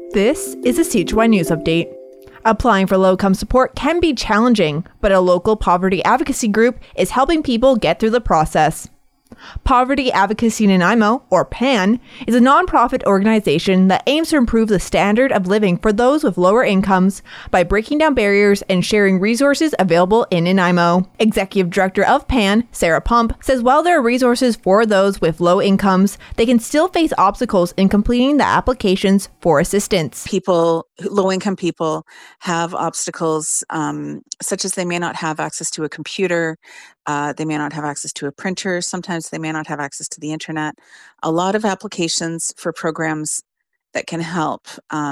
This is a CHY News Update. Applying for low-income support can be challenging, but a local poverty advocacy group is helping people get through the process. Poverty Advocacy Nanaimo, or PAN, is a nonprofit organization that aims to improve the standard of living for those with lower incomes by breaking down barriers and sharing resources available in Nanaimo. Executive Director of PAN, Sarah Pump, says while there are resources for those with low incomes, they can still face obstacles in completing the applications for assistance. Low-income people have obstacles such as they may not have access to a computer, they may not have access to a printer, sometimes they may not have access to the internet. A lot of applications for programs that can help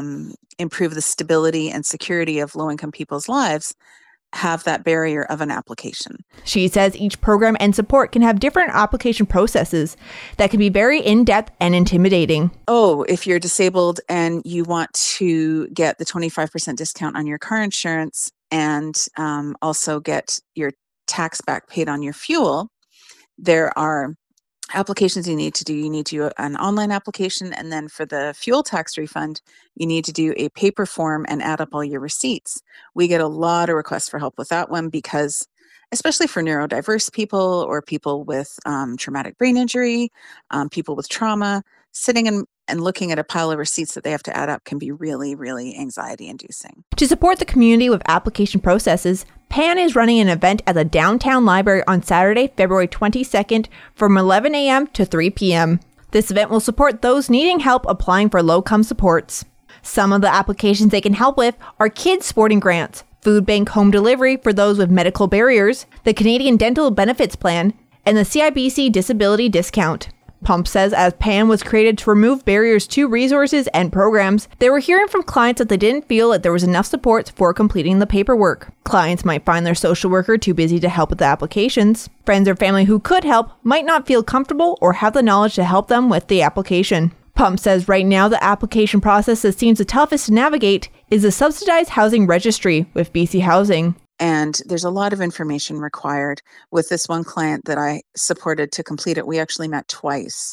improve the stability and security of low-income people's lives have that barrier of an application. She says each program and support can have different application processes that can be very in-depth and intimidating. If you're disabled and you want to get the 25% discount on your car insurance and also get your tax back paid on your fuel, there are applications you need to do. You need to do an online application, and then for the fuel tax refund, you need to do a paper form and add up all your receipts. We get a lot of requests for help with that one because, especially for neurodiverse people or people with traumatic brain injury, people with trauma, sitting and looking at a pile of receipts that they have to add up can be really, really anxiety-inducing. To support the community with application processes, PAN is running an event at the downtown library on Saturday, February 22nd from 11 a.m. to 3 p.m. This event will support those needing help applying for low-income supports. Some of the applications they can help with are kids sporting grants, food bank home delivery for those with medical barriers, the Canadian Dental Benefits Plan, and the CIBC Disability Discount. Pump says as PAN was created to remove barriers to resources and programs, they were hearing from clients that they didn't feel that there was enough support for completing the paperwork. Clients might find their social worker too busy to help with the applications. Friends or family who could help might not feel comfortable or have the knowledge to help them with the application. Pump says right now the application process that seems the toughest to navigate is the Subsidized Housing Registry with BC Housing. And there's a lot of information required. With this one client that I supported to complete it, we actually met twice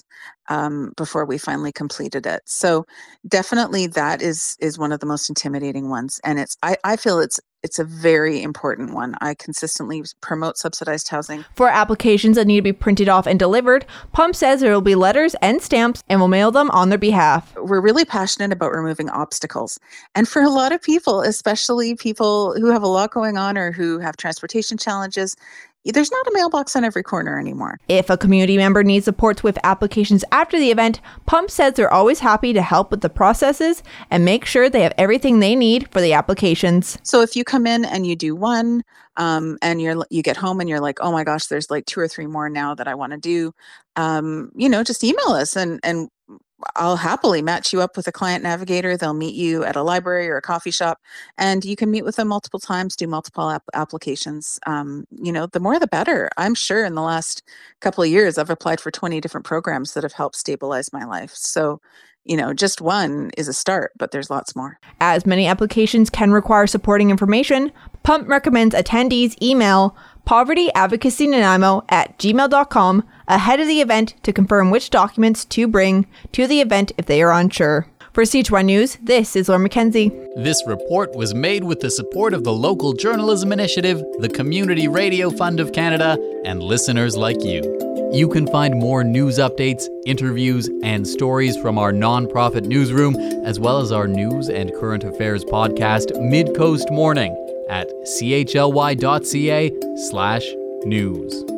before we finally completed it. So definitely that is one of the most intimidating ones. And I feel it's a very important one. I consistently promote subsidized housing. For applications that need to be printed off and delivered, Pump says there will be letters and stamps and will mail them on their behalf. We're really passionate about removing obstacles. And for a lot of people, especially people who have a lot going on or who have transportation challenges, there's not a mailbox on every corner anymore. If a community member needs support with applications after the event, Pump says they're always happy to help with the processes and make sure they have everything they need for the applications. So if you come in and you do one, and you get home and you're like, oh my gosh, there's like 2 or 3 more now that I want to do, just email us and I'll happily match you up with a client navigator. They'll meet you at a library or a coffee shop, and you can meet with them multiple times, do multiple applications. The more the better. I'm sure in the last couple of years, I've applied for 20 different programs that have helped stabilize my life. So, just one is a start, but there's lots more. As many applications can require supporting information, Pump recommends attendees email povertyadvocacynanaimo@gmail.com ahead of the event to confirm which documents to bring to the event if they are unsure. For CHY News, this is Lauren McKenzie. This report was made with the support of the Local Journalism Initiative, the Community Radio Fund of Canada, and listeners like you. You can find more news updates, interviews, and stories from our nonprofit newsroom, as well as our news and current affairs podcast, Mid-Coast Morning, at chly.ca/news.